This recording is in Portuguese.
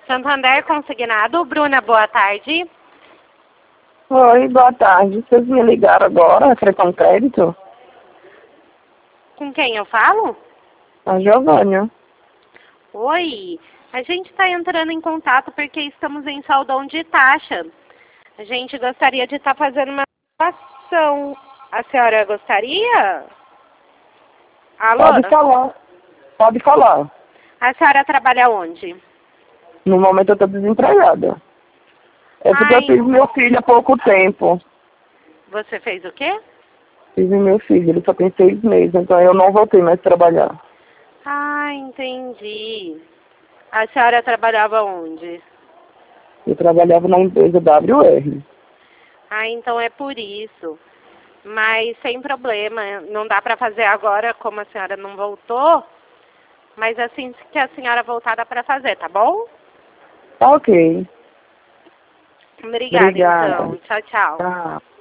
Santander Consignado. Bruna, boa tarde. Oi, boa tarde. Vocês me ligaram agora, é cartão crédito? Com quem eu falo? A Giovânia. Oi, a gente está entrando em contato porque estamos em saldão de taxa. A gente gostaria de estar fazendo uma ação. A senhora gostaria? Alô? Pode falar. Pode falar. A senhora trabalha onde? No momento eu tô desempregada. É porque eu Ai, tive meu filho há pouco tempo. você fez o quê? Tive meu filho, ele só tem 6 meses, então eu não voltei mais a trabalhar. Ah, entendi. A senhora trabalhava onde? Eu trabalhava na empresa WR. Ah, então é por isso. Mas sem problema, não dá para fazer agora, como a senhora não voltou. Mas assim que a senhora voltar, dá para fazer, tá bom? Tá ok. Obrigada, Obrigada. então. Tchau, tchau. Tá.